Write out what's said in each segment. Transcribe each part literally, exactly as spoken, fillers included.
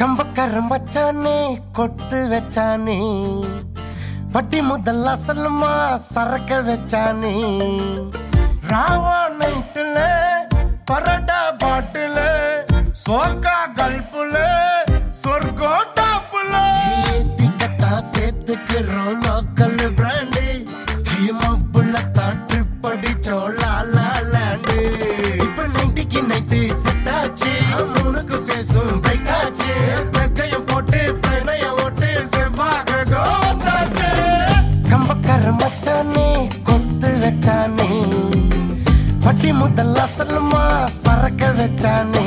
கம்பக்கரம் வச்சானே கொட்டு வச்சானே வட்டி முதல் அசலுமா சரக்க வச்சானே ராவா நைட்டுல பரடா பாட்டுல சோக்கா கல்புல சொர்க்கோ டாப்புல திக்கத்தா சேர்த்துக்கிறோம் லோக்கல் பிராண்டு ஹைமப்புல தாட்டு படிச்சோலா லாண்டு இப்ப நைன்டிக்கு நைன்டி செட் ஆச்சு மூணுக்கு பேசும் பிரைட் ஆச்சு பக்கையும் போட்டு பிரணய ஓட்டு செவ்வாக கோவந்தாச்சு கம்பக்கரம் வச்சானே கொத்து வச்சானே வட்டி முதல் அசலுமா சரக்க வச்சானே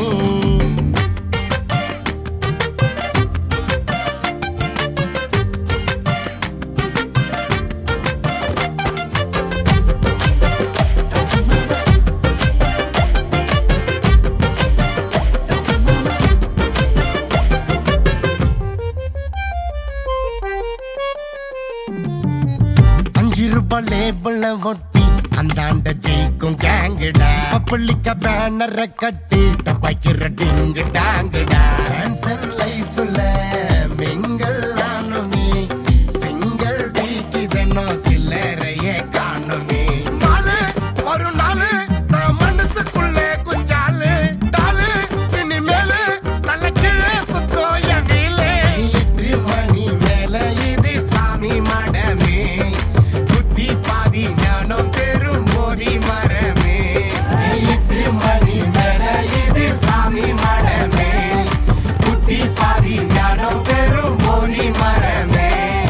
அஞ்சு ரூபாய் லேபிள ஒட்டி அந்தாண்ட ஜெயிக்கும் கேங்குடா பப்ளிக்க பேனரை கட்டி தப்பாக்கிற டிங்கு டாங்குடா டான்சன் லைஃப்ல மிங்கல் ஆனுமே சிங்கிள் தீக்கிதனோ சில்லறையே காணுமே நாலு ஒரு நாலு நான் மனசுக்குள்ளே குஞ்சாலு டாலு இனிமேலு நல்ல கீழே சுத்தோ என் வீலு எட்டு மணி மேல இது சாமி மடமே புத்தி பாதி ஞானம் பெரும் போதி மரமே எட்டு மணி மேல இது சாமி மடமே புத்தி பாதி ஞானம் பெரும் போதி மரமே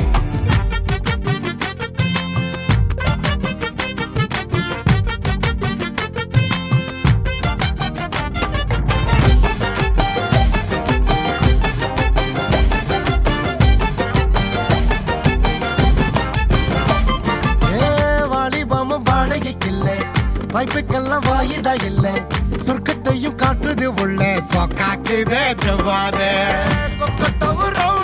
வாய்ப்புக்கெல்லாம் வாயுதா இல்ல சொர்க்கத்தையும் காட்டுது உள்ள சொக்காக்குதே ஜவாத கொக்கட்டவு